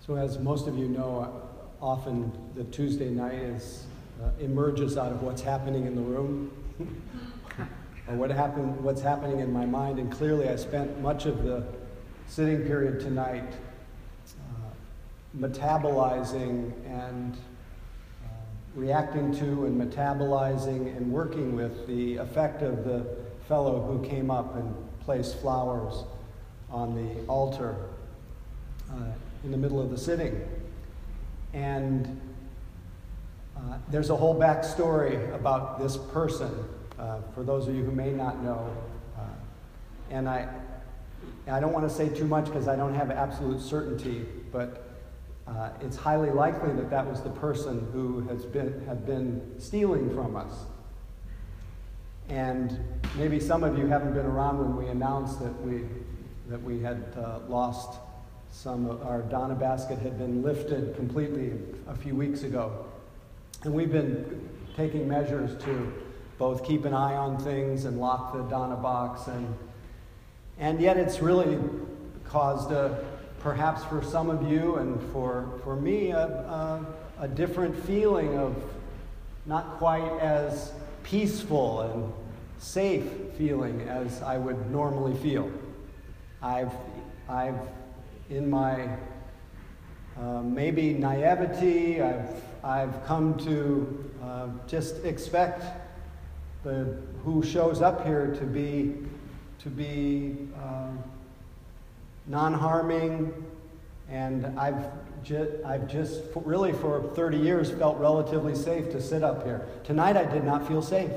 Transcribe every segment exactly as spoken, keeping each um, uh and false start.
So as most of you know, often the Tuesday night is, uh, emerges out of what's happening in the room, or what happened, what's happening in my mind. And clearly I spent much of the sitting period tonight uh, metabolizing and uh, reacting to and metabolizing and working with the effect of the fellow who came up and placed flowers on the altar uh, in the middle of the sitting. And uh, there's a whole backstory about this person, uh, for those of you who may not know. Uh, and I, I don't want to say too much because I don't have absolute certainty, but uh, it's highly likely that that was the person who has been, had been stealing from us. And maybe some of you haven't been around when we announced that we, that we had uh, lost some of our Donna basket had been lifted completely a few weeks ago. And we've been taking measures to both keep an eye on things and lock the Donna box. And, and yet it's really caused, a, perhaps for some of you and for, for me, a, a, a different feeling of not quite as peaceful and safe feeling as I would normally feel. I've, I've in my uh, maybe naivety, I've, I've come to uh, just expect the who shows up here to be to be uh, non-harming, and I've ju- I've just really for thirty years felt relatively safe to sit up here. Tonight I did not feel safe,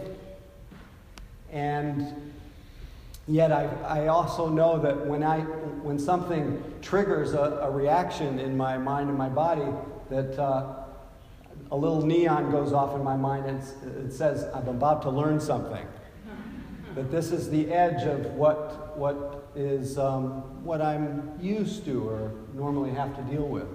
and yet I, I also know that when I when something triggers a, a reaction in my mind and my body, that uh, a little neon goes off in my mind and it says I'm about to learn something. That this is the edge of what what is um, what I'm used to or normally have to deal with.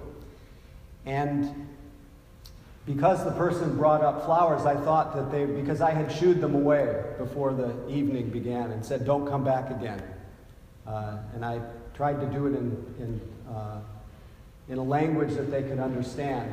And because the person brought up flowers, I thought that they, because I had shooed them away before the evening began and said, don't come back again. Uh, and I tried to do it in, in, uh, in a language that they could understand.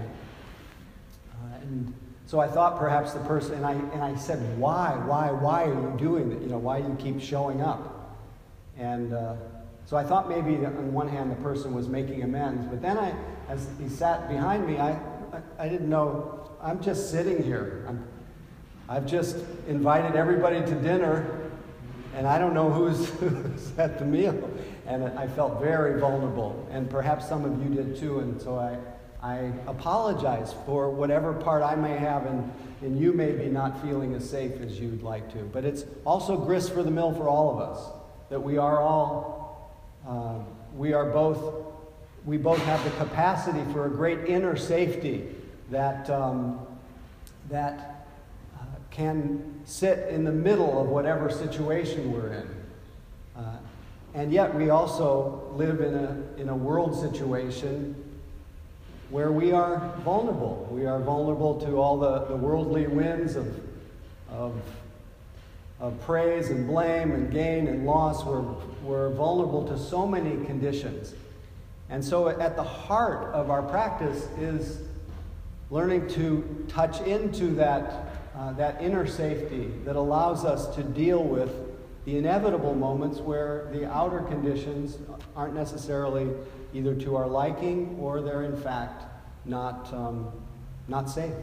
Uh, and so I thought perhaps the person, and I, and I said, why, why, why are you doing that? You know, why do you keep showing up? And uh, so I thought maybe on one hand the person was making amends, but then I, as he sat behind me, I, I didn't know, I'm just sitting here. I'm, I've just invited everybody to dinner, and I don't know who's, who's at the meal. And I felt very vulnerable, and perhaps some of you did too, and so I, I apologize for whatever part I may have, and, and you may be not feeling as safe as you'd like to. But it's also grist for the mill for all of us, that we are all, uh, we are both We both have the capacity for a great inner safety that, um, that uh, can sit in the middle of whatever situation we're in. Uh, and yet we also live in a, in a world situation where we are vulnerable. We are vulnerable to all the, the worldly winds of, of, of praise and blame and gain and loss. We're, we're vulnerable to so many conditions. And so at the heart of our practice is learning to touch into that, uh, that inner safety that allows us to deal with the inevitable moments where the outer conditions aren't necessarily either to our liking or they're in fact not, um, not safe.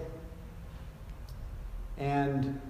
And,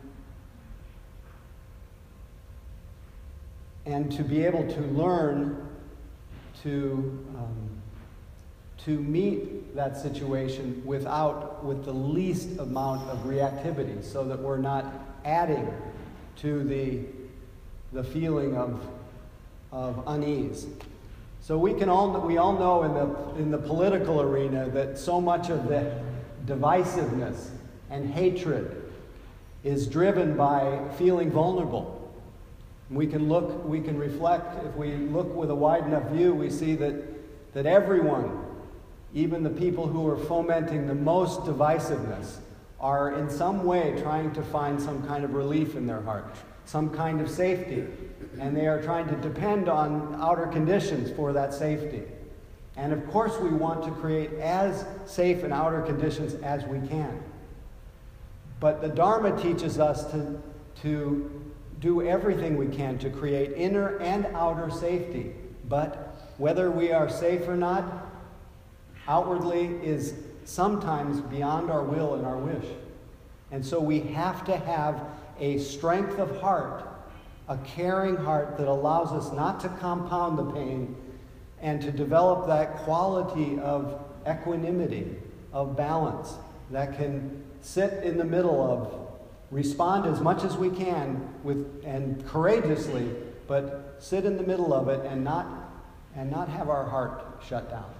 and to be able to learn to um, to meet that situation without with the least amount of reactivity, so that we're not adding to the the feeling of of unease. So we can all we all know in the in the political arena that so much of the divisiveness and hatred is driven by feeling vulnerable. We can look, we can reflect, if we look with a wide enough view, we see that, that everyone, even the people who are fomenting the most divisiveness, are in some way trying to find some kind of relief in their heart, some kind of safety. And they are trying to depend on outer conditions for that safety. And of course we want to create as safe and outer conditions as we can. But the Dharma teaches us to, to do everything we can to create inner and outer safety. But whether we are safe or not, outwardly is sometimes beyond our will and our wish. And so we have to have a strength of heart, a caring heart that allows us not to compound the pain and to develop that quality of equanimity, of balance, that can sit in the middle of, respond as much as we can with and courageously, but sit in the middle of it and not and not have our heart shut down.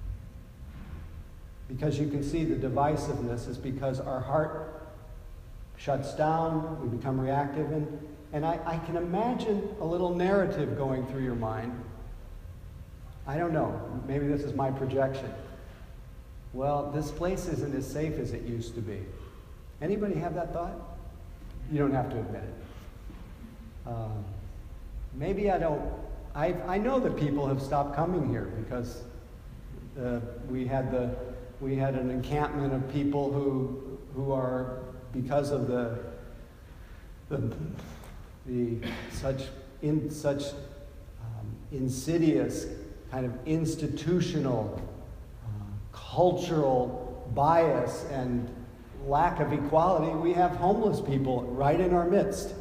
Because you can see the divisiveness is because our heart shuts down, we become reactive, and, and I, I can imagine a little narrative going through your mind. I don't know, maybe this is my projection. Well, this place isn't as safe as it used to be. Anybody have that thought? You don't have to admit it. Uh, maybe I don't, I, I know that people have stopped coming here because uh, we had the, we had an encampment of people who, who are, because of the, the, the such, in, such um, insidious kind of institutional, uh, cultural bias and lack of equality, we have homeless people right in our midst.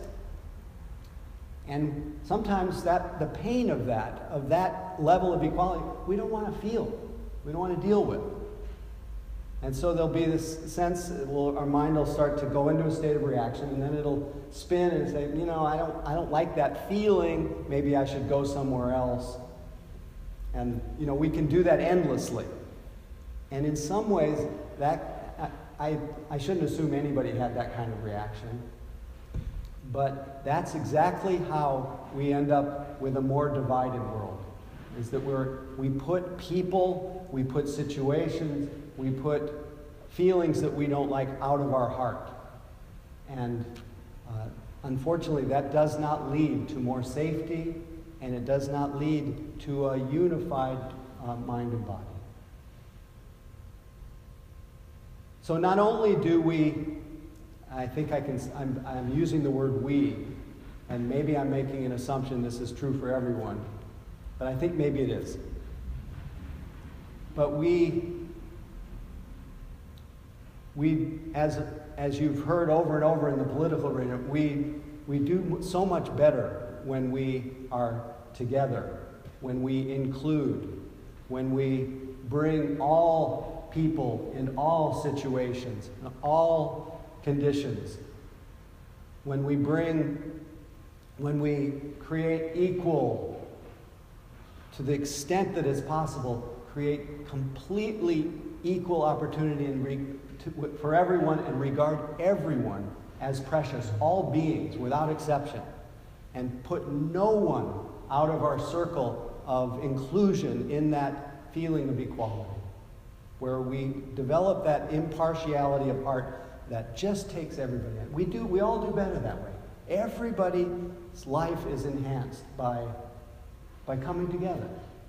And sometimes that the pain of that, of that level of equality, we don't want to feel. We don't want to deal with. And so there'll be this sense, will, our mind will start to go into a state of reaction, and then it'll spin and say, you know, I don't, I don't like that feeling. Maybe I should go somewhere else. And, you know, we can do that endlessly. And in some ways, that I, I shouldn't assume anybody had that kind of reaction. But that's exactly how we end up with a more divided world. Is that we're, we put people, we put situations, we put feelings that we don't like out of our heart. And uh, unfortunately, that does not lead to more safety, and it does not lead to a unified uh, mind and body. So not only do we, I think I can, I'm, I'm using the word we, and maybe I'm making an assumption this is true for everyone, but I think maybe it is. But we, we as, as you've heard over and over in the political arena, we, we do so much better when we are together, when we include, when we bring all people in all situations, in all conditions, when we bring, when we create equal, to the extent that is possible, create completely equal opportunity and re, to, for everyone, and regard everyone as precious, all beings without exception, and put no one out of our circle of inclusion in that feeling of equality, where we develop that impartiality of heart that just takes everybody in. We do, we all do better that way. Everybody's life is enhanced by, by coming together.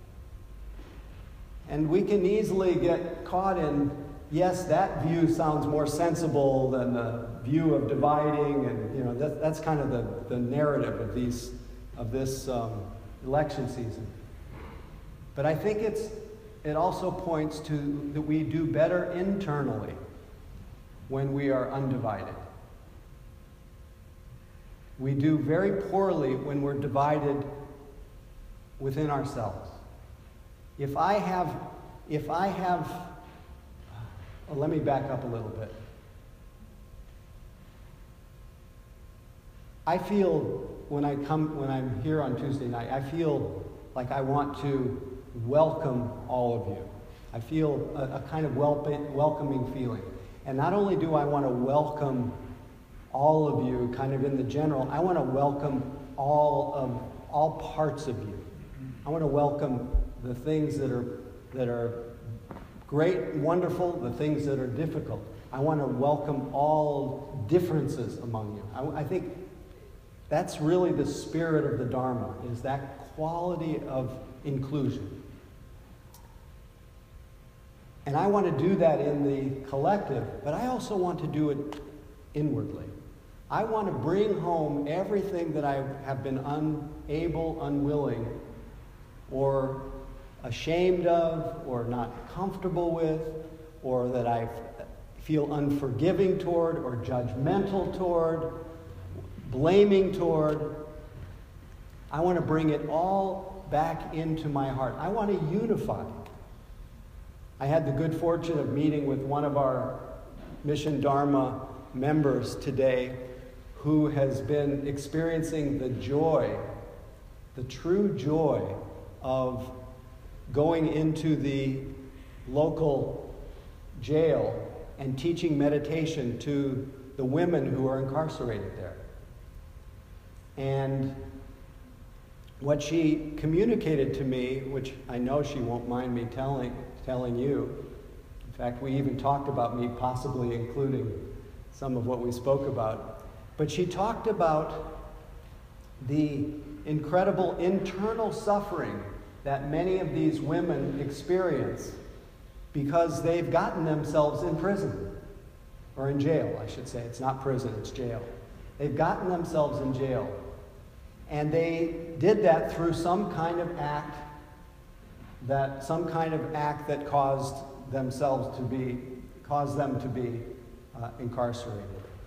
And we can easily get caught in, yes, that view sounds more sensible than the view of dividing, and you know that, that's kind of the, the narrative of these of this um, election season. But I think it's it also points to that we do better internally when we are undivided. We do very poorly when we're divided within ourselves. If I have, if I have, well, let me back up a little bit. I feel when I come, when I'm here on Tuesday night, I feel like I want to welcome all of you. I feel a, a kind of welp- welcoming feeling. And not only do I want to welcome all of you kind of in the general, I want to welcome all of all parts of you. I want to welcome the things that are that are great, wonderful, the things that are difficult. I want to welcome all differences among you. I, I think that's really the spirit of the Dharma, is that quality of inclusion. And I want to do that in the collective, but I also want to do it inwardly. I want to bring home everything that I have been unable, unwilling, or ashamed of, or not comfortable with, or that I feel unforgiving toward, or judgmental toward, blaming toward. I want to bring it all back into my heart. I want to unify. I had the good fortune of meeting with one of our Mission Dharma members today who has been experiencing the joy, the true joy of going into the local jail and teaching meditation to the women who are incarcerated there. And what she communicated to me, which I know she won't mind me telling, telling you, in fact, we even talked about me possibly including some of what we spoke about, but she talked about the incredible internal suffering that many of these women experience because they've gotten themselves in prison, or in jail, I should say. It's not prison, it's jail. They've gotten themselves in jail. And they did that through some kind of act, that some kind of act that caused themselves to be, caused them to be uh, incarcerated.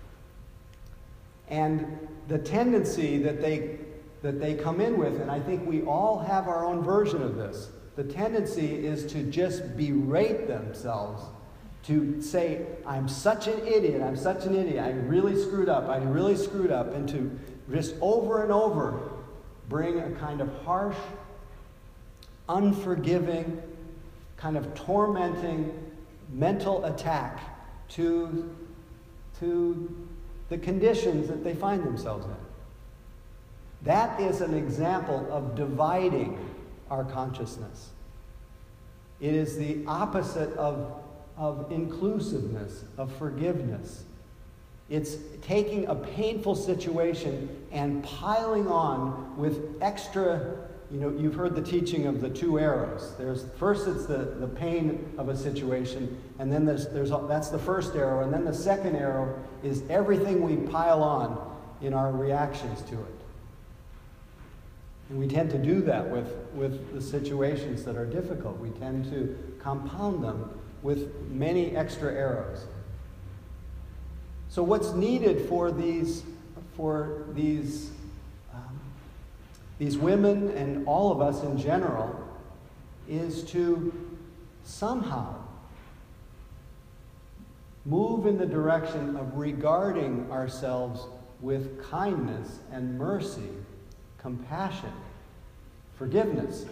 And the tendency that they that they come in with, and I think we all have our own version of this, the tendency is to just berate themselves, to say, I'm such an idiot, I'm such an idiot, I really screwed up, I really screwed up, and to just over and over bring a kind of harsh, unforgiving, kind of tormenting mental attack to, to the conditions that they find themselves in. That is an example of dividing our consciousness. It is the opposite of, of inclusiveness, of forgiveness. It's taking a painful situation and piling on with extra, you know, you've heard the teaching of the two arrows. There's, first it's the, the pain of a situation, and then there's, there's, that's the first arrow, and then the second arrow is everything we pile on in our reactions to it. And we tend to do that with, with the situations that are difficult. We tend to compound them with many extra arrows. So what's needed for these, for these, um, these women and all of us in general is to somehow move in the direction of regarding ourselves with kindness and mercy, compassion, forgiveness,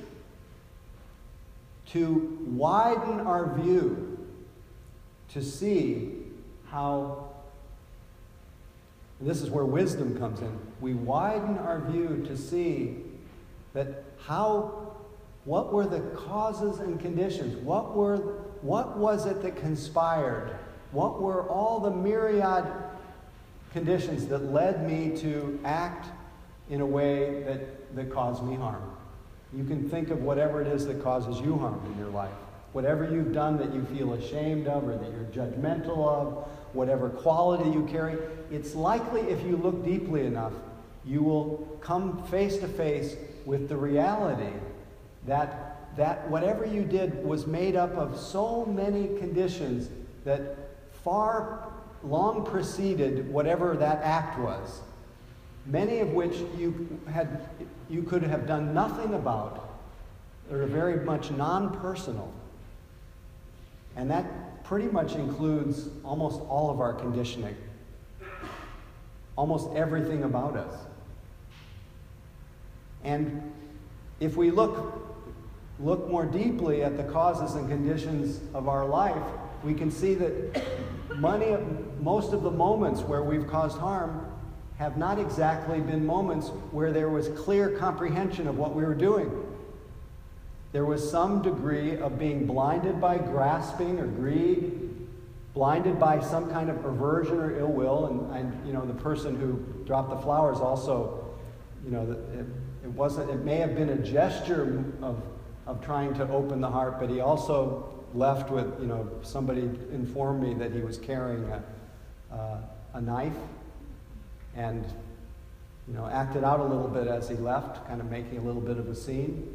to widen our view, to see how, and this is where wisdom comes in, we widen our view to see that how, what were the causes and conditions, what were, what was it that conspired, what were all the myriad conditions that led me to act in a way that, that caused me harm. You can think of whatever it is that causes you harm in your life. Whatever you've done that you feel ashamed of or that you're judgmental of, whatever quality you carry, it's likely if you look deeply enough, you will come face to face with the reality that, that whatever you did was made up of so many conditions that far long preceded whatever that act was. Many of which you had, you could have done nothing about, or are very much non-personal. And that pretty much includes almost all of our conditioning, almost everything about us. And if we look, look more deeply at the causes and conditions of our life, we can see that many of, most of the moments where we've caused harm have not exactly been moments where there was clear comprehension of what we were doing. There was some degree of being blinded by grasping or greed, blinded by some kind of aversion or ill will, and, and you know, the person who dropped the flowers also, you know, it, it wasn't, it may have been a gesture of, of trying to open the heart, but he also left with, you know, somebody informed me that he was carrying a, uh, a knife, and, you know, acted out a little bit as he left, kind of making a little bit of a scene.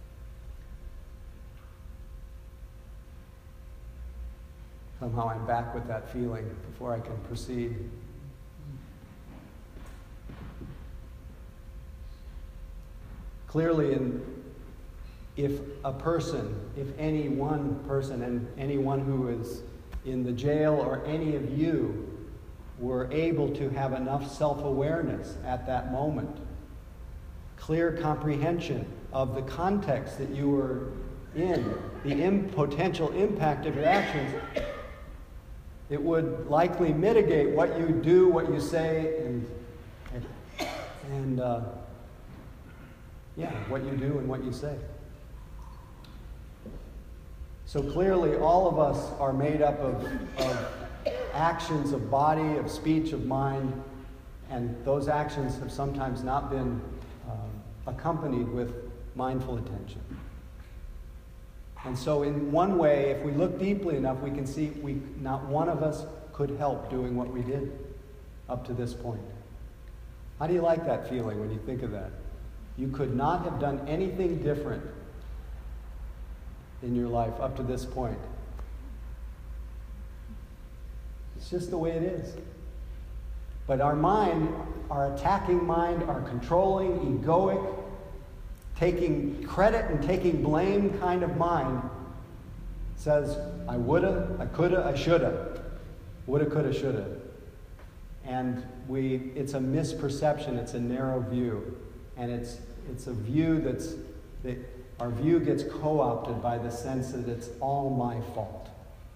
Somehow I'm back with that feeling before I can proceed. Clearly, in, if a person, if any one person, and anyone who is in the jail or any of you were able to have enough self-awareness at that moment, clear comprehension of the context that you were in, the im- potential impact of your actions, it would likely mitigate what you do, what you say, and, and, and uh, yeah, what you do and what you say. So clearly, all of us are made up of, of actions of body, of speech, of mind, and those actions have sometimes not been um, accompanied with mindful attention. And so in one way, if we look deeply enough, we can see we not one of us could help doing what we did up to this point. How do you like that feeling when you think of that? You could not have done anything different in your life up to this point. It's just the way it is. But our mind, our attacking mind, our controlling, egoic, taking credit and taking blame kind of mind says, I woulda, I coulda, I shoulda. Woulda, coulda, shoulda. And we, it's a misperception, it's a narrow view. And it's, it's a view that's, that our view gets co-opted by the sense that it's all my fault.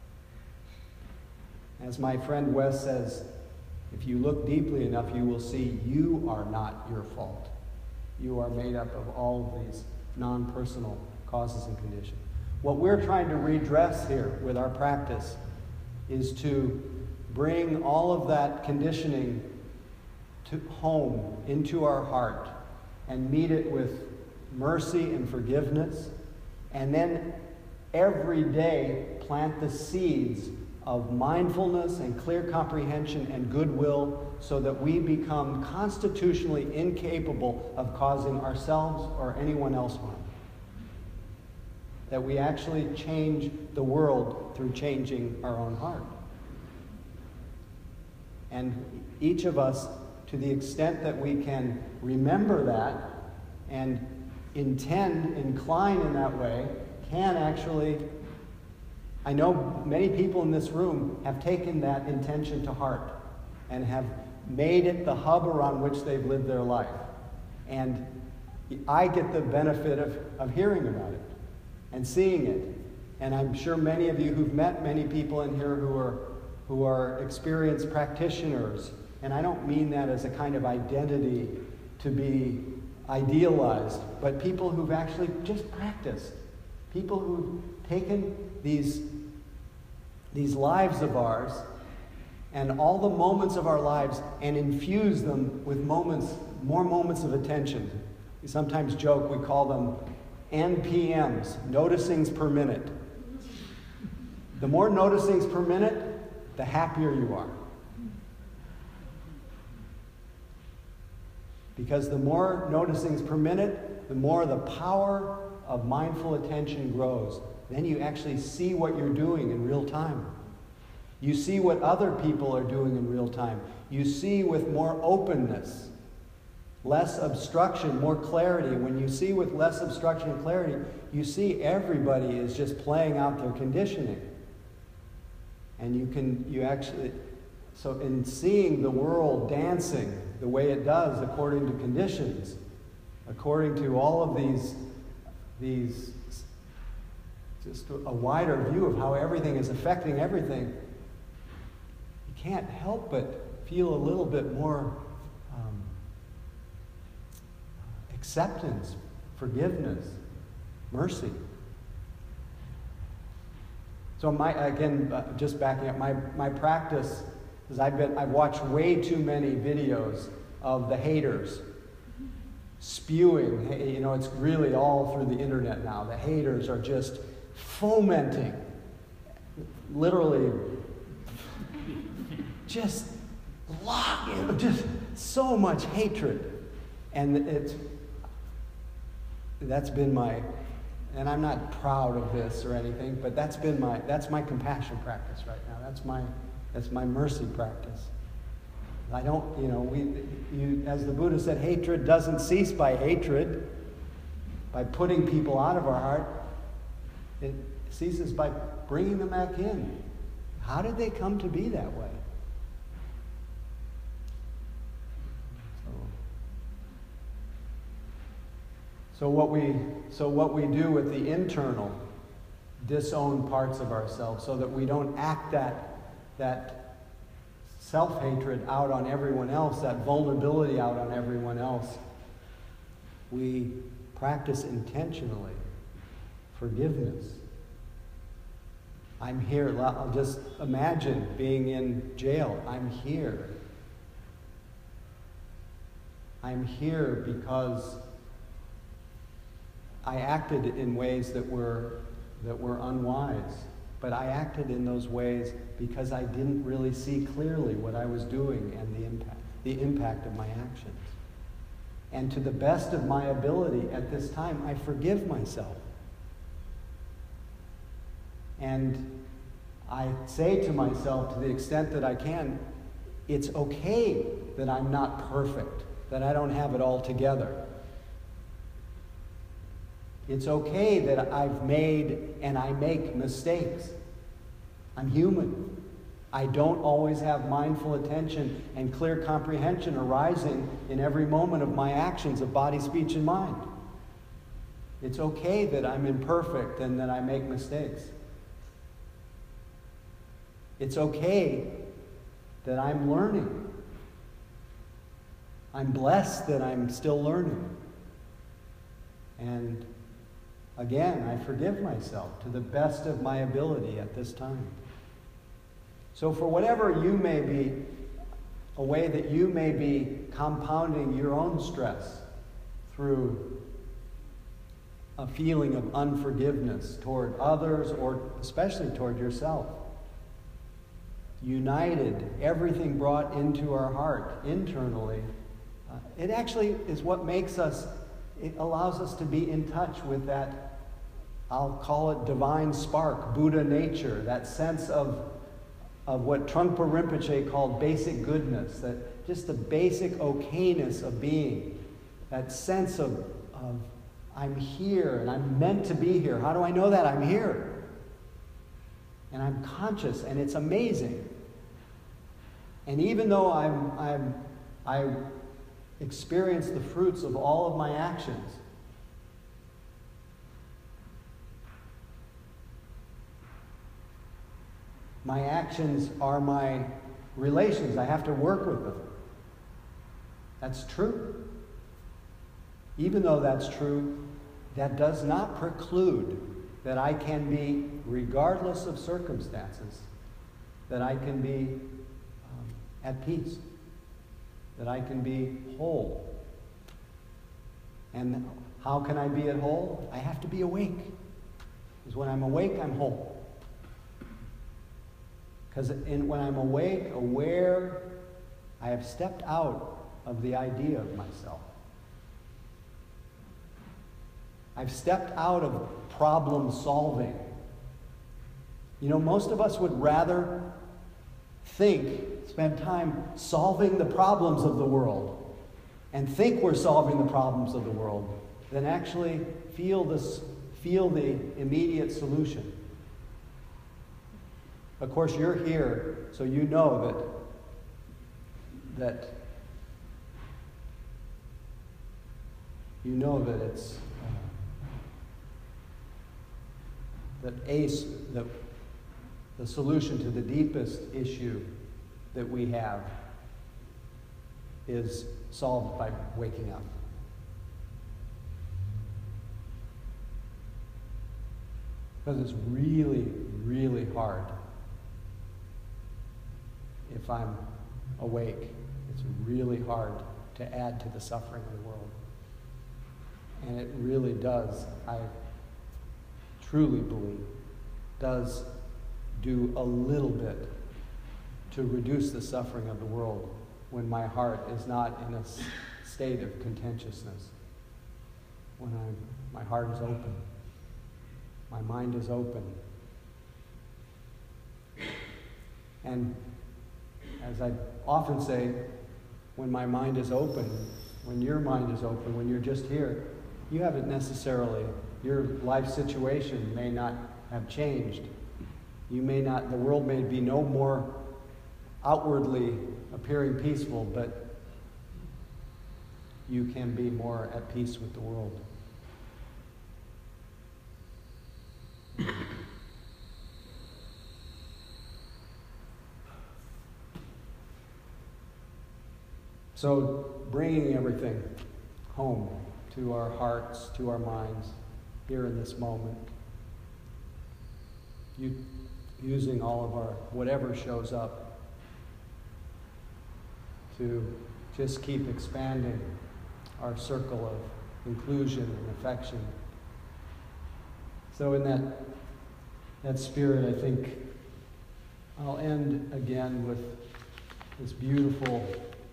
As my friend Wes says, if you look deeply enough, you will see you are not your fault. You are made up of all of these non-personal causes and conditions. What we're trying to redress here with our practice is to bring all of that conditioning to home, into our heart, and meet it with mercy and forgiveness, and then every day plant the seeds of mindfulness and clear comprehension and goodwill so that we become constitutionally incapable of causing ourselves or anyone else harm. That we actually change the world through changing our own heart. And each of us, to the extent that we can remember that and intend, incline in that way, can actually, I know many people in this room have taken that intention to heart and have made it the hub around which they've lived their life. And I get the benefit of, of hearing about it and seeing it. And I'm sure many of you who've met many people in here who are, who are experienced practitioners, and I don't mean that as a kind of identity to be idealized, but people who've actually just practiced. People who've taken these, these lives of ours and all the moments of our lives and infused them with moments, more moments of attention. We sometimes joke, we call them N P Ms, noticings per minute. The more noticings per minute, the happier you are. Because the more noticings per minute, the more the power of mindful attention grows. Then you actually see what you're doing in real time. You see what other people are doing in real time. You see with more openness, less obstruction, more clarity. When you see with less obstruction and clarity, you see everybody is just playing out their conditioning. And you can, you actually, so in seeing the world dancing the way it does according to conditions, according to all of these, these just a wider view of how everything is affecting everything, you can't help but feel a little bit more um, acceptance, forgiveness, mercy. So my, again, uh, just backing up, my, my practice is I've been, I've watched way too many videos of the haters spewing. You know, it's really all through the internet now. The haters are just fomenting literally just lock, you know, just so much hatred. And it's, that's been my, and I'm not proud of this or anything, but that's been my, that's my compassion practice right now. That's my, that's my mercy practice. I don't, you know, we, you, as the Buddha said, hatred doesn't cease by hatred, by putting people out of our heart. It ceases by bringing them back in. How did they come to be that way? So, so what we, so what we do with the internal, disown parts of ourselves, so that we don't act that that self-hatred out on everyone else, that vulnerability out on everyone else, we practice intentionally forgiveness. I'm here. I'll just imagine being in jail. I'm here. I'm here because I acted in ways that were that were unwise. But I acted in those ways because I didn't really see clearly what I was doing and the impact, the impact of my actions. And to the best of my ability at this time, I forgive myself. And I say to myself, to the extent that I can, it's okay that I'm not perfect, that I don't have it all together. It's okay that I've made and I make mistakes. I'm human. I don't always have mindful attention and clear comprehension arising in every moment of my actions of body, speech, and mind. It's okay that I'm imperfect and that I make mistakes. It's okay that I'm learning. I'm blessed that I'm still learning. And again, I forgive myself to the best of my ability at this time. So for whatever you may be, a way that you may be compounding your own stress through a feeling of unforgiveness toward others or especially toward yourself. United, everything brought into our heart internally, uh, it actually is what makes us, it allows us to be in touch with that, I'll call it divine spark, Buddha nature, that sense of, of what Trungpa Rinpoche called basic goodness, that just the basic okayness of being, that sense of, of I'm here and I'm meant to be here. How do I know that? I'm here. And I'm conscious, and it's amazing. And even though I'm, I'm, I experience the fruits of all of my actions, my actions are my relations. I have to work with them. That's true. Even though that's true, that does not preclude that I can be, regardless of circumstances, that I can be um, at peace, that I can be whole. And how can I be at whole? I have to be awake. Because when I'm awake, I'm whole. Because when I'm awake, aware, I have stepped out of the idea of myself. I've stepped out of problem solving. You know, most of us would rather think, spend time solving the problems of the world and think we're solving the problems of the world than actually feel this, feel the immediate solution. Of course, you're here, so you know that, that you know that it's that ace, the, the solution to the deepest issue that we have is solved by waking up. Because it's really, really hard. If I'm awake, it's really hard to add to the suffering of the world. And it really does, I truly believe, does do a little bit to reduce the suffering of the world when my heart is not in a s- state of contentiousness. When I'm, my heart is open, my mind is open. And as I often say, when my mind is open, when your mind is open, when you're just here, you haven't necessarily, your life situation may not have changed. You may not, the world may be no more outwardly appearing peaceful, but you can be more at peace with the world. So, bringing everything home to our hearts, to our minds, here in this moment. You, using all of our, whatever shows up, to just keep expanding our circle of inclusion and affection. So in that, that spirit, I think I'll end again with this beautiful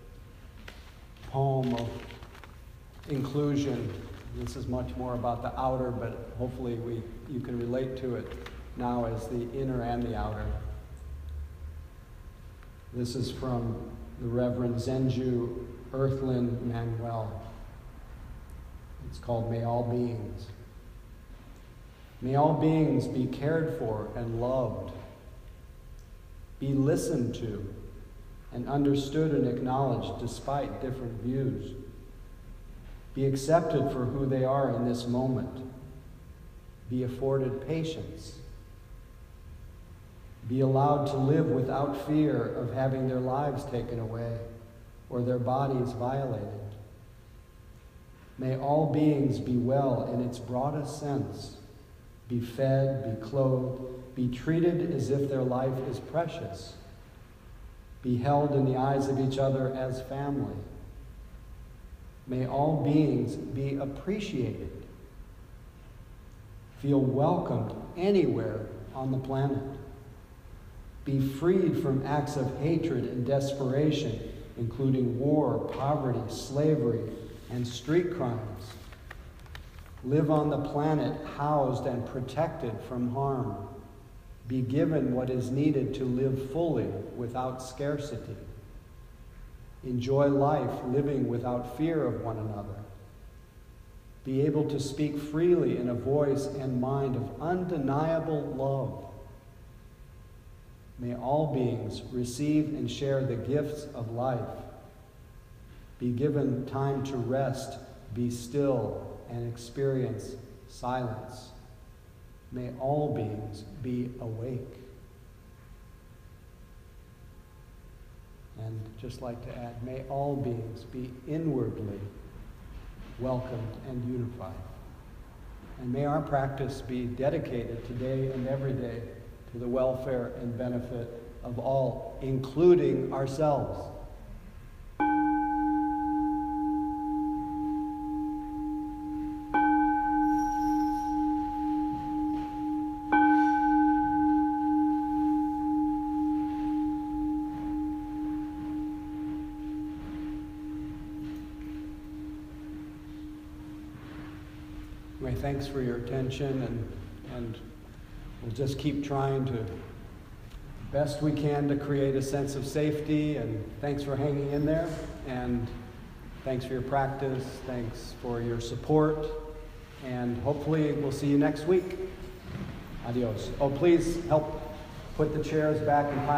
poem of inclusion. This is much more about the outer, but hopefully we you can relate to it now as the inner and the outer. This is from the Reverend Zenju Earthlyn Manuel. It's called May All Beings. May all beings be cared for and loved, be listened to and understood and acknowledged despite different views, be accepted for who they are in this moment, be afforded patience, be allowed to live without fear of having their lives taken away or their bodies violated. May all beings be well in its broadest sense, be fed, be clothed, be treated as if their life is precious, be held in the eyes of each other as family. May all beings be appreciated, feel welcomed anywhere on the planet, be freed from acts of hatred and desperation, including war, poverty, slavery, and street crimes. Live on the planet housed and protected from harm. Be given what is needed to live fully without scarcity. Enjoy life living without fear of one another. Be able to speak freely in a voice and mind of undeniable love. May all beings receive and share the gifts of life. Be given time to rest, be still, and experience silence. May all beings be awake. And just like to add, may all beings be inwardly welcomed and unified. And may our practice be dedicated today and every day to the welfare and benefit of all, including ourselves. Anyway, thanks for your attention, and, and we'll just keep trying to best we can to create a sense of safety, and thanks for hanging in there, and thanks for your practice, thanks for your support, and hopefully we'll see you next week. Adios. Oh, please help put the chairs back and pile